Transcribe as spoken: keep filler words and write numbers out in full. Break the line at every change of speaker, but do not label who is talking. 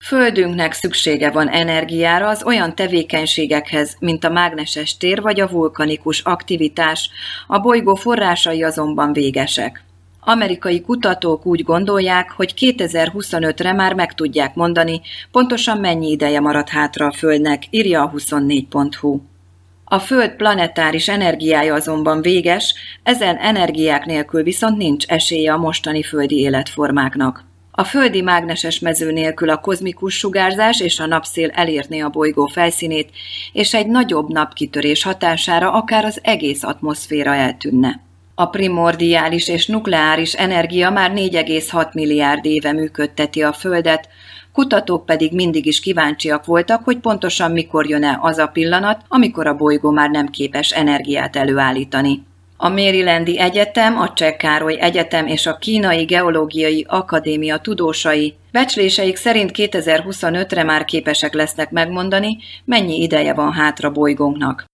Földünknek szüksége van energiára az olyan tevékenységekhez, mint a mágneses tér vagy a vulkanikus aktivitás, a bolygó forrásai azonban végesek. Amerikai kutatók úgy gondolják, hogy kétezer-huszonötre már meg tudják mondani, pontosan mennyi ideje marad hátra a Földnek, írja a huszonnégy pont hu. A Föld planetáris energiája azonban véges, ezen energiák nélkül viszont nincs esélye a mostani földi életformáknak. A földi mágneses mező nélkül a kozmikus sugárzás és a napszél elérné a bolygó felszínét, és egy nagyobb napkitörés hatására akár az egész atmoszféra eltűnne. A primordiális és nukleáris energia már négy egész hat milliárd éve működteti a Földet, kutatók pedig mindig is kíváncsiak voltak, hogy pontosan mikor jön-e az a pillanat, amikor a bolygó már nem képes energiát előállítani. A Marylandi Egyetem, a Cseh Károly Egyetem és a Kínai Geológiai Akadémia tudósai becsléseik szerint kétezer-huszonötre már képesek lesznek megmondani, mennyi ideje van hátra bolygónknak.